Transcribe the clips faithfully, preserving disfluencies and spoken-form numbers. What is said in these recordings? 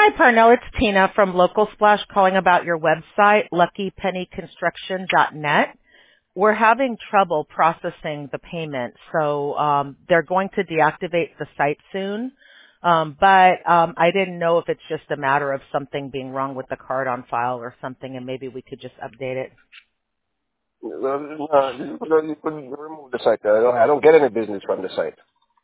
Hi, Parnell. It's Tina from Local Splash calling about your website, lucky penny construction dot net. We're having trouble processing the payment, so um, they're going to deactivate the site soon. Um, but um, I didn't know if it's just a matter of something being wrong with the card on file or something, and maybe we could just update it. No, no, you could you could remove the site. I don't, I don't get any business from the site.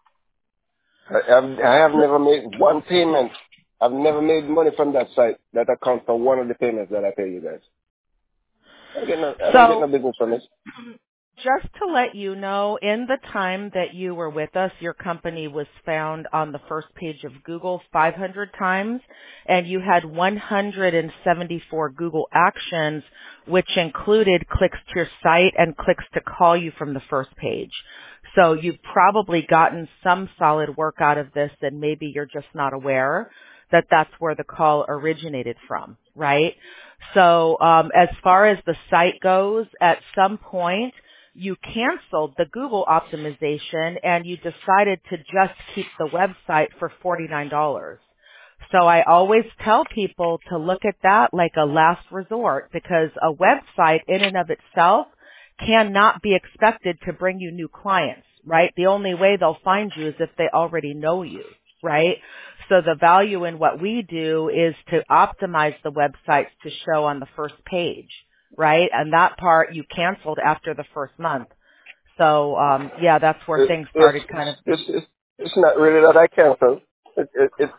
I, I've, I have never made one payment. I've never made money from that site that accounts for one of the payments that I pay you guys. I don't get no, I don't get So no business from this. just to let you know, in the time that you were with us, your company was found on the first page of Google five hundred times, and you had one hundred seventy-four Google actions, which included clicks to your site and clicks to call you from the first page. So you've probably gotten some solid work out of this, and maybe you're just not aware that that's where the call originated from, right? So um, as far as the site goes, at some point, you canceled the Google optimization and you decided to just keep the website for forty-nine dollars. So I always tell people to look at that like a last resort, because a website in and of itself cannot be expected to bring you new clients, right? The only way they'll find you is if they already know you, right? So the value in what we do is to optimize the websites to show on the first page, right? And that part you canceled after the first month. So, um, yeah, that's where It, things it's, started kind of. it's, it's, it's not really that I cancel. It, it, it's,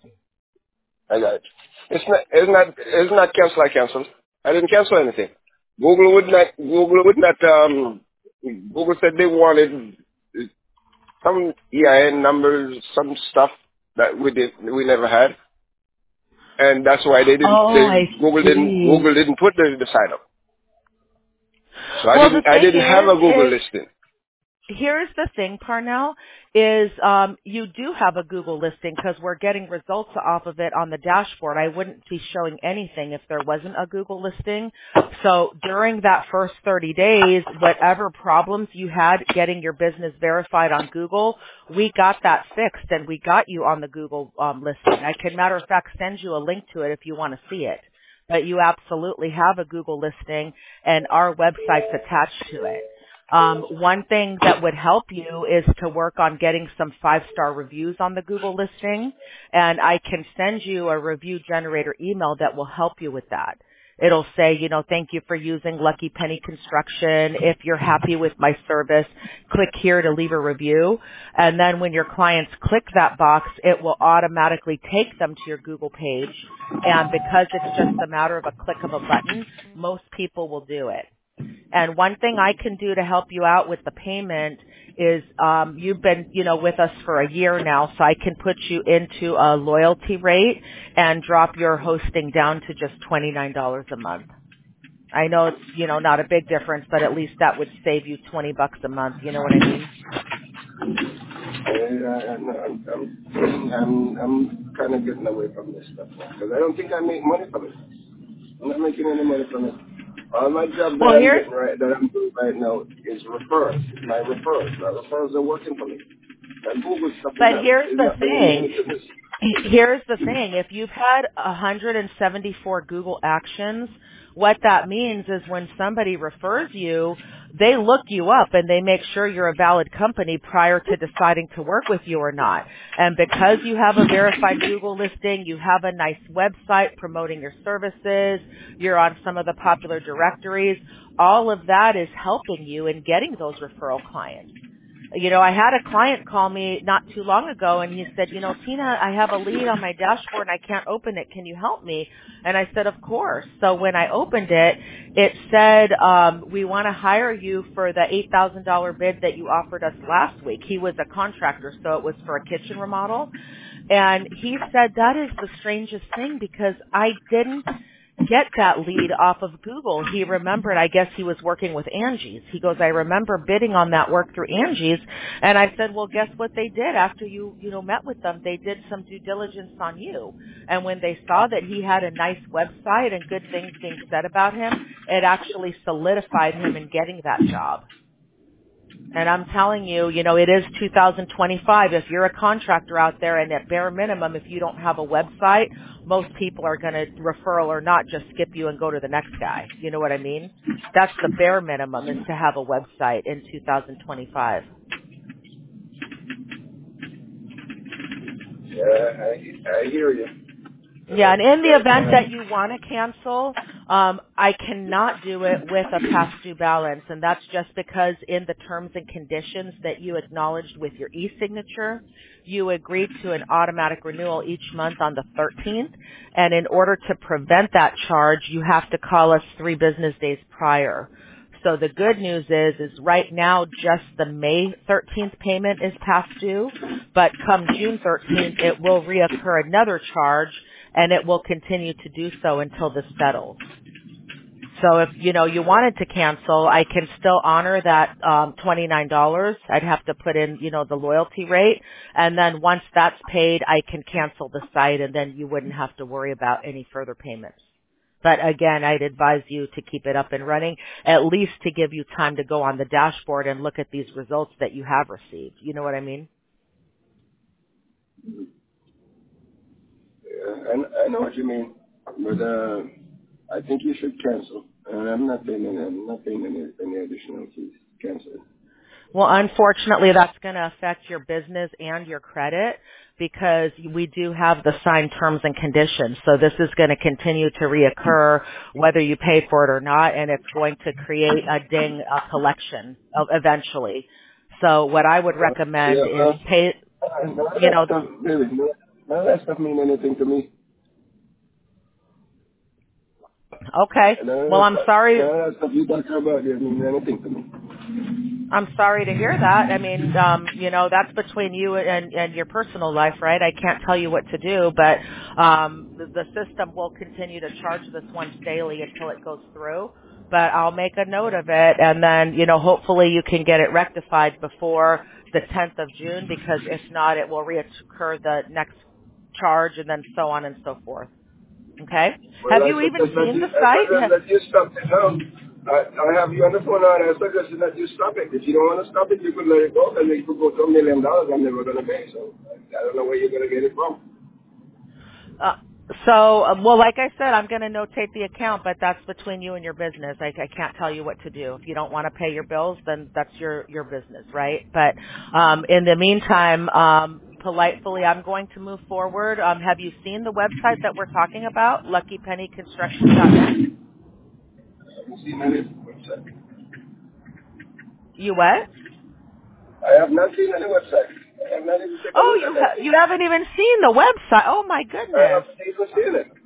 I got it. It's not, it's not, it's not cancel I cancel. I didn't cancel anything. Google would not, Google would not, um, Google said they wanted some E I N numbers, some stuff that we did, we never had. And that's why they didn't, Oh, they, I Google didn't, see. Google didn't put the, the site up. So I Well, the didn't, I thing didn't have a Google is, is listing. here's the thing, Parnell, is um, you do have a Google listing because we're getting results off of it on the dashboard. I wouldn't be showing anything if there wasn't a Google listing. So during that first thirty days, whatever problems you had getting your business verified on Google, we got that fixed and we got you on the Google um, listing. I can, matter of fact, send you a link to it if you want to see it. But you absolutely have a Google listing and our website's attached to it. Um, one thing that would help you is to work on getting some five-star reviews on the Google listing, and I can send you a review generator email that will help you with that. It'll say, you know, thank you for using Lucky Penny Construction. If you're happy with my service, click here to leave a review. And then when your clients click that box, it will automatically take them to your Google page. And because it's just a matter of a click of a button, most people will do it. And one thing I can do to help you out with the payment is um, you've been, you know, with us for a year now, so I can put you into a loyalty rate and drop your hosting down to just twenty-nine dollars a month. I know it's, you know, not a big difference, but at least that would save you twenty bucks a month. You know what I mean? I, I, I'm, I'm, I'm, I'm kind of getting away from this stuff because I don't think I make money from it. I'm not making any money from it. All my job that Well, I'm here's getting right, that I'm doing right now is referrals. My referrals. My referrals are working for me. My Google stuff is But not, here's is the not bringing me thing. any business. Here's the thing. If you've had one hundred seventy-four Google actions, what that means is when somebody refers you, they look you up and they make sure you're a valid company prior to deciding to work with you or not. And because you have a verified Google listing, you have a nice website promoting your services, you're on some of the popular directories, all of that is helping you in getting those referral clients. You know, I had a client call me not too long ago and he said, you know, Tina, I have a lead on my dashboard and I can't open it. Can you help me? And I said, of course. So when I opened it, it said, um, we want to hire you for the eight thousand dollars bid that you offered us last week. He was a contractor, so it was for a kitchen remodel. And he said, that is the strangest thing because I didn't get that lead off of Google. He remembered, I guess he was working with Angie's. He goes, I remember bidding on that work through Angie's. And I said, well, guess what they did after you, you know, met with them? They did some due diligence on you. And when they saw that he had a nice website and good things being said about him, it actually solidified him in getting that job. And I'm telling you, you know, it is two thousand twenty-five. If you're a contractor out there and at bare minimum, if you don't have a website, most people are going to, referral or not, just skip you and go to the next guy. You know what I mean? That's the bare minimum, is to have a website in two thousand twenty-five. Yeah, I, I hear you. Yeah, and in the event that you want to cancel, um, I cannot do it with a past due balance, and that's just because in the terms and conditions that you acknowledged with your e-signature, you agreed to an automatic renewal each month on the thirteenth, and in order to prevent that charge, you have to call us three business days prior. So the good news is, is right now just the May thirteenth payment is past due, but come June thirteenth, it will reoccur another charge, and it will continue to do so until this settles. So if, you know, you wanted to cancel, I can still honor that um, twenty-nine dollars. I'd have to put in, you know, the loyalty rate. And then once that's paid, I can cancel the site, and then you wouldn't have to worry about any further payments. But again, I'd advise you to keep it up and running, at least to give you time to go on the dashboard and look at these results that you have received. You know what I mean? Yeah, I, I know what you mean, but uh, I think you should cancel. And I'm not paying any, I'm not paying any, any additional fees. Cancel. Well, unfortunately, that's going to affect your business and your credit because we do have the signed terms and conditions. So this is going to continue to reoccur whether you pay for it or not, and it's going to create a ding a collection of eventually. So what I would recommend Yeah, is well, pay, none of you that know, stuff, really, none of that stuff mean anything to me. okay. None of Well, that I'm stuff, sorry. none of that stuff you talk about doesn't mean anything to me. I'm sorry to hear that. I mean, um, you know, that's between you and, and your personal life, right? I can't tell you what to do, but um, the, the system will continue to charge this once daily until it goes through. But I'll make a note of it, and then, you know, hopefully you can get it rectified before the tenth of June, because if not, it will reoccur the next charge, and then so on and so forth. Okay? Well, Have I you even suggest that seen you, the I suggest site? that you stop it now. I, I have you on the phone now, and I suggest that you stop it. If you don't want to stop it, you could let it go, and it could go to a million dollars I'm never going to pay. So I don't know where you're going to get it from. Uh, so, uh, well, like I said, I'm going to notate the account, but that's between you and your business. I, I can't tell you what to do. If you don't want to pay your bills, then that's your your business, right? But um, in the meantime, um, politely, I'm going to move forward. Um, have you seen the website that we're talking about, lucky penny construction dot net? I haven't seen any website. You what? I have not seen any website. I have not even taken a Oh, look you at ha- you anything. haven't even seen the website. Oh my I goodness. haven't even seen it.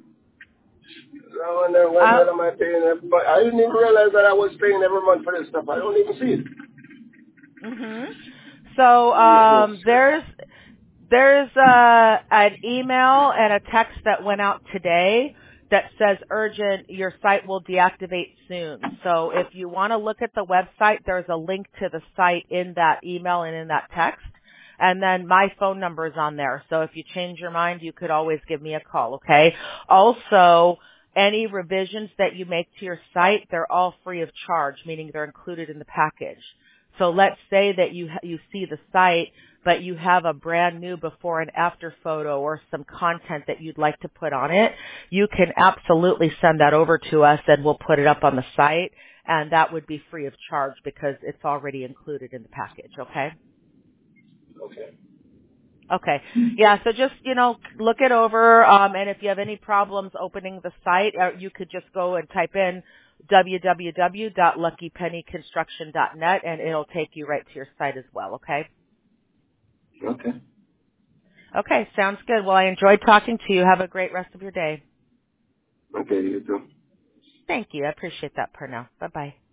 So I wonder when, Uh, when am I paying it? But I didn't even realize that I was paying every month for this stuff. I don't even see it. mhm. So It makes no um, sense. there's There's uh, an email and a text that went out today that says urgent, your site will deactivate soon. So if you want to look at the website, there's a link to the site in that email and in that text. And then my phone number is on there. So if you change your mind, you could always give me a call, okay? Also, any revisions that you make to your site, they're all free of charge, meaning they're included in the package. So let's say that you you see the site, but you have a brand new before and after photo or some content that you'd like to put on it, you can absolutely send that over to us and we'll put it up on the site, and that would be free of charge because it's already included in the package, okay? Okay. Okay. Yeah, so just, you know, look it over, um, and if you have any problems opening the site, uh, you could just go and type in w w w dot lucky penny construction dot net and it'll take you right to your site as well, okay? Okay. Okay, sounds good. Well, I enjoyed talking to you. Have a great rest of your day. Okay, you too. Thank you. I appreciate that, Pernell. Bye-bye.